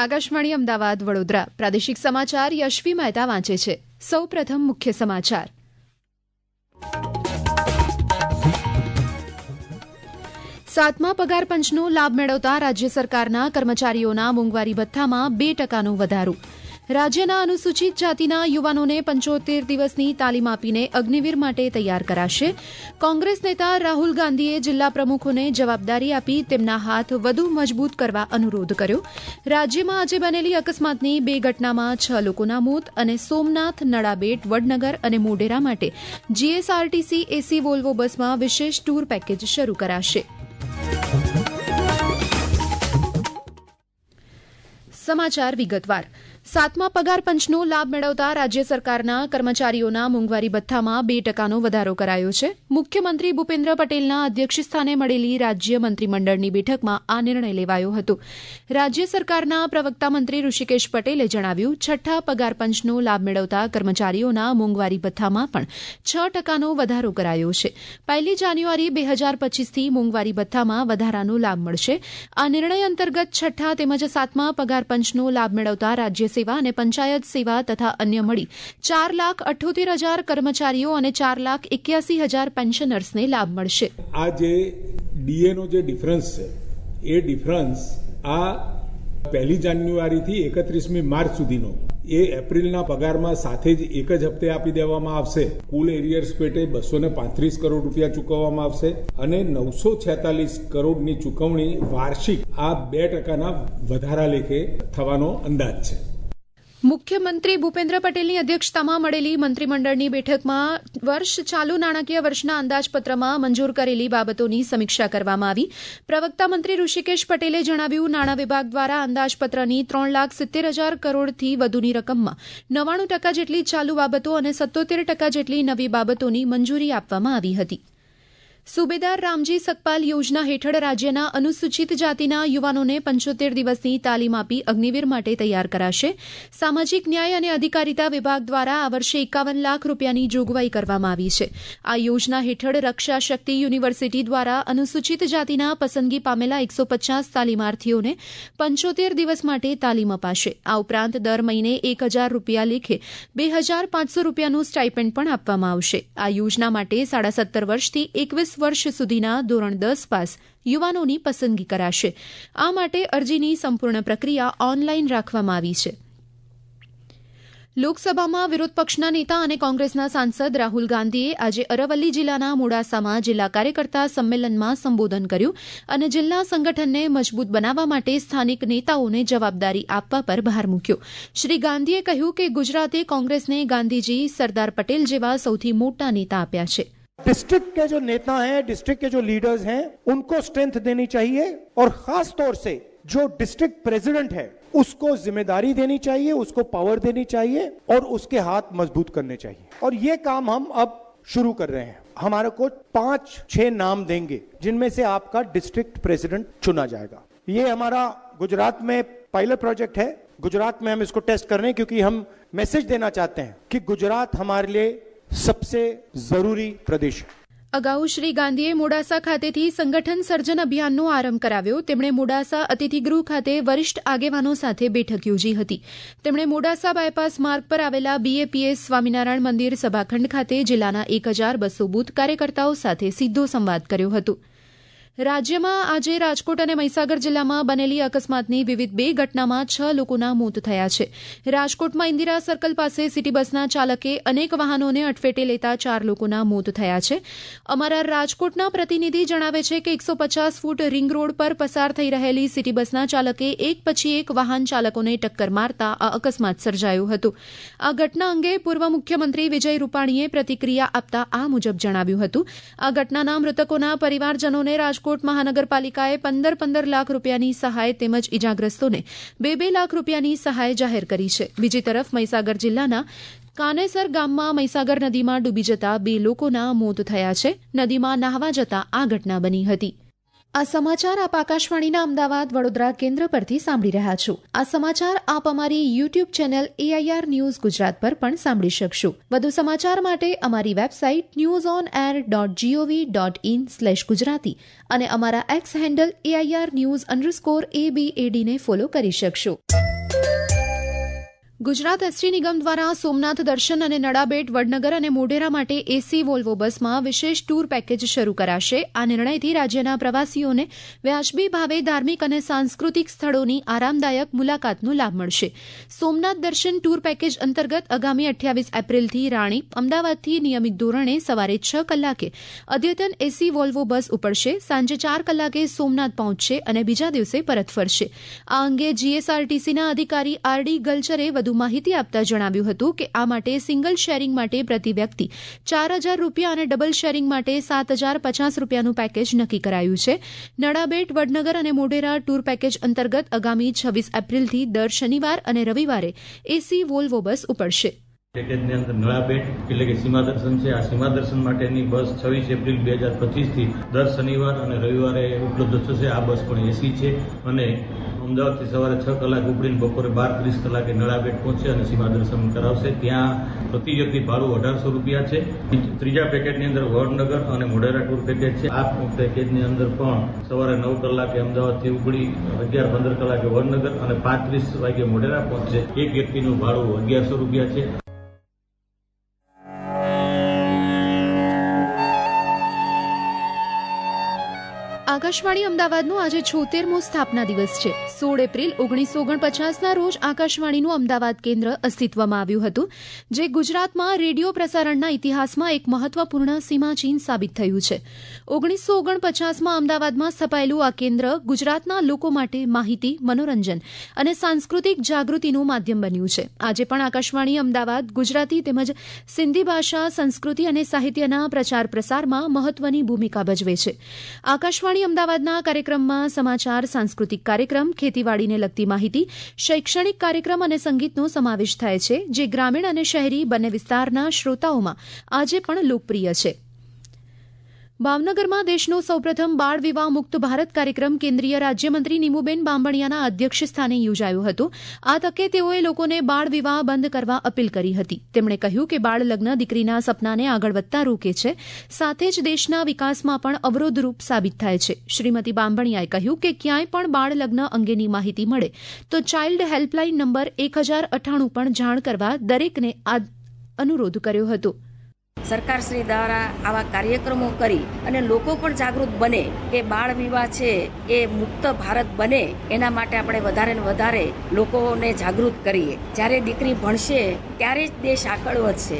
આકાશવાણી અમદાવાદ વડોદરા પ્રાદેશિક સમાચાર યશવી મહેતા વાંચે છે. સૌપ્રથમ મુખ્ય સમાચાર. સાતમા પગાર પંચનો લાભ મેળવતા રાજ્ય સરકારના કર્મચારીઓના મોંઘવારી ભથ્થામાં 2% વધારો. રાજ્યના અનુસૂચિત જાતિના યુવાનોને 75 દિવસની તાલીમ આપીને અગ્નિવીર માટે તૈયાર કરાશે. કોંગ્રેસ નેતા રાહુલ ગાંધીએ જિલ્લા પ્રમુખોને જવાબદારી આપી તેમના હાથ વધુ મજબૂત કરવા અનુરોધ કર્યો. રાજ્યમાં આજે બનેલી અકસ્માતની 2 ઘટનામાં 6 લોકોના મોત અને સોમનાથ, નડાબેટ, વડનગર અને મોઢેરા માટે જીએસઆરટીસી એસી વોલ્વો બસમાં વિશેષ ટૂર પેકેજ શરૂ કરાશે. સમાચાર વિગતવાર. સાતમા પગાર પંચનો લાભ મેળવતા રાજ્ય સરકારના કર્મચારીઓના મોંઘવારી ભથ્થામાં 2% વધારો કરાયો છે. મુખ્યમંત્રી ભૂપેન્દ્ર પટેલના અધ્યક્ષસ્થાને મળેલી રાજ્ય મંત્રીમંડળની બેઠકમાં આ નિર્ણય લેવાયો હતો. રાજ્ય સરકારના પ્રવક્તા મંત્રી ઋષિકેશ પટેલે જણાવ્યું, છઠ્ઠા પગાર પંચનો લાભ મેળવતા કર્મચારીઓના મોંઘવારી ભથ્થામાં પણ 6% વધારો કરાયો છે. 1 જાન્યુઆરી 2025થી મોંઘવારી ભથ્થામાં વધારાનો લાભ મળશે. આ નિર્ણય અંતર્ગત છઠ્ઠા તેમજ સાતમા પગાર પંચનો લાભ મેળવતા રાજ્ય સેવા અને પંચાયત સેવા તથા અન્ય મળી 4,78,000 કર્મચારીઓ અને 4,81,000 પેન્શનર્સને લાભ મળશે. આ જે ડીએનો જે ડિફરન્સ છે એ ડિફરન્સ આ 1 જાન્યુઆરીથી 31મી માર્ચ સુધીનો એ એપ્રિલના પગારમાં સાથે જ એક જ હપ્તે આપી દેવામાં આવશે. કુલ એરિયર્સ પેટે 235 કરોડ રૂપિયા ચૂકવવામાં આવશે અને 946 કરોડની ચૂકવણી વાર્ષિક આ 2%ના વધારા લેખે થવાનો અંદાજ છે. મુખ્યમંત્રી ભૂપેન્દ્ર પટેલની અધ્યક્ષતામાં મળેલી મંત્રીમંડળની બેઠકમાં ચાલુ નાણાકીય વર્ષના અંદાજપત્રમાં મંજૂર કરેલી બાબતોની સમીક્ષા કરવામાં આવી. પ્રવક્તા મંત્રી ઋષિકેશ પટેલે જણાવ્યું, નાણાં વિભાગ દ્વારા અંદાજપત્રની 3,70,000 કરોડથી વધુની રકમમાં 99% જેટલી ચાલુ બાબતો અને 77% જેટલી નવી બાબતોની મંજૂરી આપવામાં આવી હતી. સુબેદાર રામજી સકપાલ યોજના હેઠળ રાજ્યના અનુસૂચિત જાતિના યુવાનોને 75 દિવસની તાલીમ આપી અગ્નિવીર માટે તૈયાર કરાશે. સામાજિક ન્યાય અને અધિકારીતા વિભાગ દ્વારા આ વર્ષે 51 લાખ રૂપિયાની જોગવાઈ કરવામાં આવી છે. આ યોજના હેઠળ રક્ષા શક્તિ યુનિવર્સિટી દ્વારા અનુસૂચિત જાતિના પસંદગી પામેલા 150 તાલીમાર્થીઓને 75 દિવસ માટે તાલીમ અપાશે. આ ઉપરાંત દર મહિને 1,000 રૂપિયા લેખે 2,500 રૂપિયાનું સ્ટાઇપેન્ડ પણ આપવામાં આવશે. આ યોજના માટે 17.5 વર્ષથી 21 વર્ષ સુધીના ધોરણ 10 પાસ યુવાનોની પસંદગી કરાશે. આ માટે અરજીની સંપૂર્ણ પ્રક્રિયા ઓનલાઈન રાખવામાં આવી છે. લોકસભામાં વિરોધ પક્ષના નેતા અને કોંગ્રેસના સાંસદ રાહુલ ગાંધીએ આજે અરવલ્લી જિલ્લાના મોડાસામાં જિલ્લા કાર્યકર્તા સંમેલનમાં સંબોધન કર્યું અને જિલ્લા સંગઠનને મજબૂત બનાવવા માટે સ્થાનિક નેતાઓને જવાબદારી આપવા પર ભાર મૂક્યો. શ્રી ગાંધીએ કહ્યું કે ગુજરાતે કોંગ્રેસને ગાંધીજી, સરદાર પટેલ જેવા સૌથી મોટા નેતા આપ્યા છે. डिस्ट्रिक्ट के जो नेता हैं, डिस्ट्रिक्ट के जो लीडर्स हैं, उनको स्ट्रेंथ देनी चाहिए और खास तौर से जो डिस्ट्रिक्ट प्रेसिडेंट है उसको जिम्मेदारी देनी चाहिए, उसको पावर देनी चाहिए और उसके हाथ मजबूत करने चाहिए. और ये काम हम अब शुरू कर रहे हैं. हमारे को 5-6 नाम देंगे जिनमें से आपका डिस्ट्रिक्ट प्रेसिडेंट चुना जाएगा. ये हमारा गुजरात में पायलट प्रोजेक्ट है. गुजरात में हम इसको टेस्ट कर रहे हैं क्योंकि हम मैसेज देना चाहते हैं कि गुजरात हमारे लिए सबसे जरूरी प्रदेश है. અગાઉ શ્રી ગાંધીએ મોડાસા ખાતેથી સંગઠન સર્જન અભિયાનનો આરંભ કરાવ્યો. તેમણે મોડાસા અતિથિગૃહ ખાતે વરિષ્ઠ આગેવાનો સાથે બેઠક યોજી હતી. તેમણે મોડાસા બાયપાસ માર્ગ પર આવેલા બીએપીએસ સ્વામિનારાયણ મંદિર સભાખંડ ખાતે જિલ્લાના 1,200 બૂથ કાર્યકર્તાઓ સાથે સીધો સંવાદ કર્યો હતો. રાજ્યમાં આજે રાજકોટ અને મહીસાગર જિલ્લામાં બનેલી અકસ્માતની વિવિધ 2 ઘટનામાં 6 લોકોના મોત થયા છે. રાજકોટમાં ઇન્દિરા સર્કલ પાસે સિટી બસના ચાલકે અનેક વાહનોને અડફેટે લેતા 4 લોકોના મોત થયા છે. અમારા રાજકોટના પ્રતિનિધિ જણાવે છે કે 150 ફૂટ રિંગ રોડ પર પસાર થઈ રહેલી સિટી બસના ચાલકે એક પછી એક વાહન ચાલકોને ટક્કર મારતા આ અકસ્માત સર્જાયો હતો. આ ઘટના અંગે પૂર્વ મુખ્યમંત્રી વિજય રૂપાણીએ પ્રતિક્રિયા આપતા આ મુજબ જણાવ્યું હતું. આ ઘટનાના મૃતકોના પરિવારજનોને રાજકોટ મહાનગરપાલિકાએ 15 લાખ રૂપિયાની સહાય તેમજ ઇજાગ્રસ્તોને 2 લાખ રૂપિયાની સહાય જાહેર કરી છે. બીજી તરફ મહીસાગર જિલ્લાના કાનેસર ગામમાં મહીસાગર નદીમાં ડૂબી જતા 2 લોકોના મોત થયા છે. નદીમાં નહાવા જતા આ ઘટના બની હતી. આ સમાચાર આપ આકાશવાણીના અમદાવાદ વડોદરા કેન્દ્ર પરથી સાંભળી રહ્યા છો. આ સમાચાર આપ અમારી YouTube channel AIR news Gujarat પર પણ સાંભળી શકશો. વધુ સમાચાર માટે અમારી વેબસાઇટ newsonair.gov.in/gujarati અને અમારા એક્સ હેન્ડલ AIR News_ABAD ને ફોલો કરી શકશો. ગુજરાત એસટી નિગમ દ્વારા સોમનાથ દર્શન અને નડાબેટ વડનગર અને મોઢેરા માટે એસી વોલ્વો બસમાં વિશેષ ટૂર પેકેજ શરૂ કરાશે. આ નિર્ણયથી રાજ્યના પ્રવાસીઓને વ્યાજબી ભાવે ધાર્મિક અને સાંસ્કૃતિક સ્થળોની આરામદાયક મુલાકાતનો લાભ મળશે. સોમનાથ દર્શન ટૂર પેકેજ અંતર્ગત આગામી 28 એપ્રિલથી રાણીપ, અમદાવાદથી નિયમિત ધોરણે સવારે 6 કલાકે અદ્યતન એસી વોલ્વો બસ ઉપડશે. સાંજે 4 કલાકે સોમનાથ પહોંચશે અને બીજા દિવસે પરત ફરશે. આ અંગે જીએસઆરટીસીના અધિકારી આરડી ગલચરે વધુ માહિતી આપતા જણાવ્યું હતું કે આ માટે સિંગલ શેરિંગ માટે પ્રતિ વ્યક્તિ 4,000 રૂપિયા અને ડબલ શેરિંગ માટે 7,050 રૂપિયાનું પેકેજ નક્કી કરાયું છે. નડાબેટ, વડનગર અને મોઢેરા ટૂર પેકેજ અંતર્ગત આગામી 26 એપ્રિલથી દર શનિવાર અને રવિવારે એસી વોલ્વો બસ ઉપડશે. પેકેજની અંદર નળાબેટ એટલે કે સીમા દર્શન છે. આ સીમા દર્શન માટેની બસ 26 એપ્રિલ 2025 થી દર શનિવાર અને રવિવારે ઉપલબ્ધ થશે. આ બસ પણ એસી છે અને અમદાવાદથી સવારે 6 કલાક ઉપડીને બપોરે 12:30 કલાકે નળાબેટ પહોંચે અને સીમા દર્શન કરાવશે. ત્યાં પ્રતિ વ્યક્તિ ભાડું 1,800 રૂપિયા છે. ત્રીજા પેકેજની અંદર વડનગર અને મોઢેરા ટૂર પેકેજ છે. આ પેકેજની અંદર પણ સવારે 9 કલાકે અમદાવાદથી ઉપડી 11:15 કલાકે વડનગર અને 5:30 વાગે મોઢેરા પહોંચશે. એક વ્યક્તિનું ભાડું 1,100 રૂપિયા છે. આકાશવાણી અમદાવાદનો આજે 76મો સ્થાપના દિવસ છે. 16 એપ્રિલ 1949ના રોજ આકાશવાણીનું અમદાવાદ કેન્દ્ર અસ્તિત્વમાં આવ્યું હતું, જે ગુજરાતમાં રેડિયો પ્રસારણના ઇતિહાસમાં એક મહત્વપૂર્ણ સીમાચિહ્ન સાબિત થયું છે. 1949માં અમદાવાદમાં સ્થપાયેલું આ કેન્દ્ર ગુજરાતના લોકો માટે માહિતી, મનોરંજન અને સાંસ્કૃતિક જાગૃતિનું માધ્યમ બન્યું છે. આજે પણ આકાશવાણી અમદાવાદ ગુજરાતી તેમજ સિંધી ભાષા, સંસ્કૃતિ અને સાહિત્યના પ્રચાર પ્રસારમાં મહત્વની ભૂમિકા ભજવે છે. આકાશવાણી અમદાવાદના કાર્યક્રમમાં સમાચાર, સાંસ્કૃતિક કાર્યક્રમ, ખેતીવાડીને લગતી માહિતી, શૈક્ષણિક કાર્યક્રમ અને સંગીતનો સમાવેશ થાય છે, જે ગ્રામીણ અને શહેરી બંને વિસ્તારના શ્રોતાઓમાં આજે પણ લોકપ્રિય છે. ભાવનગરમાં દેશનો સૌપ્રથમ બાળ વિવાહ મુક્ત ભારત કાર્યક્રમ કેન્દ્રીય રાજ્યમંત્રી નીમુબેન બાંભણિયાના અધ્યક્ષસ્થાને યોજાયો હતો. આ તકે તેઓએ લોકોને બાળ વિવાહ બંધ કરવા અપીલ કરી હતી. તેમણે કહ્યું કે બાળ લગ્ન દીકરીના સપનાને આગળ વધતા રોકે છે, સાથે જ દેશના વિકાસમાં પણ અવરોધરૂપ સાબિત થાય છે. શ્રીમતી બાંભણિયાએ કહ્યું કે ક્યાંય પણ બાળ લગ્ન અંગેની માહિતી મળે તો ચાઇલ્ડ હેલ્પલાઇન નંબર 1098 પણ જાણ કરવા દરેકને અનુરોધ કર્યો હતો. સરકારશ્રી દ્વારા આવા કાર્યક્રમો કરી અને લોકો પણ જાગૃત બને કે બાળ વિવાહ છે એ મુક્ત ભારત બને, એના માટે આપણે વધારે ને વધારે લોકોને જાગૃત કરીએ. જ્યારે દીકરી ભણશે ત્યારે જ દેશ આગળ વધશે.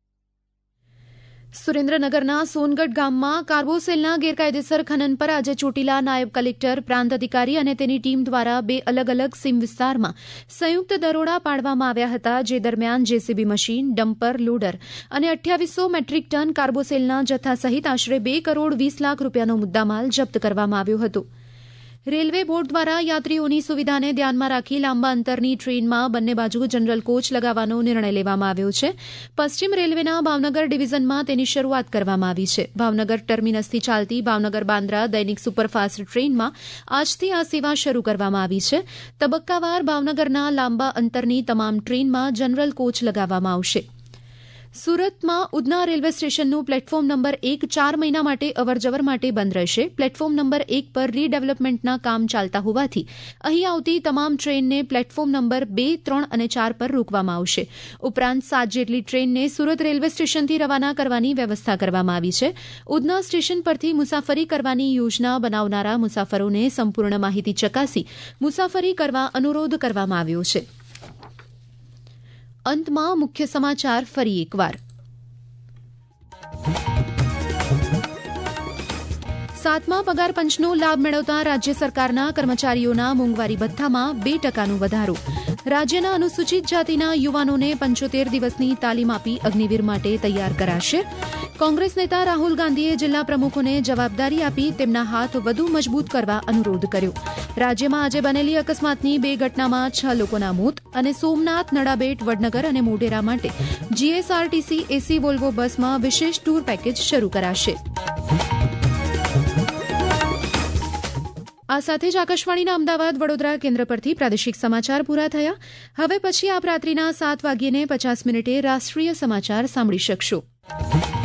સુરેન્દ્રનગરના સોનગઢ ગામમાં કાર્બોસેલના ગેરકાયદેસર ખનન પર આજે ચોટીલા નાયબ કલેક્ટર, પ્રાંત અધિકારી અને તેની ટીમ દ્વારા 2 અલગ અલગ સીમ વિસ્તારમાં સંયુક્ત દરોડા પાડવામાં આવ્યા હતા, જે દરમિયાન જેસીબી મશીન, ડમ્પર, લોડર અને 2800 મેટ્રિક ટન કાર્બોસેલના જથ્થા સહિત આશરે 2 કરોડ 20 લાખ રૂપિયાનો મુદ્દામાલ જપ્ત કરવામાં આવ્યો હતો. રેલવે બોર્ડ દ્વારા યાત્રીઓની સુવિધાને ધ્યાનમાં રાખી લાંબા અંતરની ટ્રેનમાં બંને બાજુ જનરલ કોચ લગાવવાનો નિર્ણય લેવામાં આવ્યો છે. પશ્ચિમ રેલવેના ભાવનગર ડિવિઝનમાં તેની શરૂઆત કરવામાં આવી છે. ભાવનગર ટર્મિનસથી ચાલતી ભાવનગર બાંદ્રા દૈનિક સુપરફાસ્ટ ટ્રેનમાં આજથી આ સેવા શરૂ કરવામાં આવી છે. તબક્કાવાર ભાવનગરના લાંબા અંતરની તમામ ટ્રેનમાં જનરલ કોચ લગાવવામાં આવશે. સુરતમાં ઉધના રેલવે સ્ટેશનનું પ્લેટફોર્મ નંબર 1 4 મહિના માટે અવરજવર માટે બંધ રહેશે. પ્લેટફોર્મ નંબર 1 પર રીડેવલપમેન્ટના કામ ચાલતા હોવાથી અહીં આવતી તમામ ટ્રેનને પ્લેટફોર્મ નંબર 2, 3 અને 4 પર રોકવામાં આવશે. ઉપરાંત 7 જેટલી ટ્રેનને સુરત રેલવે સ્ટેશનથી રવાના કરવાની વ્યવસ્થા કરવામાં આવી છે. ઉધના સ્ટેશન પરથી મુસાફરી કરવાની યોજના બનાવનારા મુસાફરોને સંપૂર્ણ માહિતી ચકાસી મુસાફરી કરવા અનુરોધ કરવામાં આવ્યો છે. અંતમાં મુખ્ય સમાચાર ફરી એકવાર. 7મા પગાર પંચનો લાભ મેળવતા રાજ્ય સરકારના કર્મચારીઓના મોંઘવારી ભથ્થામાં 2% વધારો. રાજ્યના અનુસૂચિત જાતિના યુવાનોને 75 દિવસની તાલીમ આપી અગ્નિવીર માટે તૈયાર કરાશે. કોંગ્રેસ નેતા રાહુલ ગાંધીએ જિલ્લા પ્રમુખોને જવાબદારી આપી તેમના હાથ વધુ મજબૂત કરવા અનુરોધ કર્યો. રાજ્યમાં આજે બનેલી અકસ્માતની 2 ઘટનામાં 6 લોકોના મોત અને સોમનાથ, નડાબેટ, વડનગર અને મોઢેરા માટે જીએસઆરટીસી એસી વોલ્વો બસમાં વિશેષ ટૂર પેકેજ શરૂ કરાશે. આ સાથે જ આકાશવાણીના અમદાવાદ, વડોદરા કેન્દ્ર પરથી પ્રાદેશિક સમાચાર પૂરા થયા. હવે પછી આપ રાત્રિના 7:50 રાષ્ટ્રીય સમાચાર સાંભળી શકશો.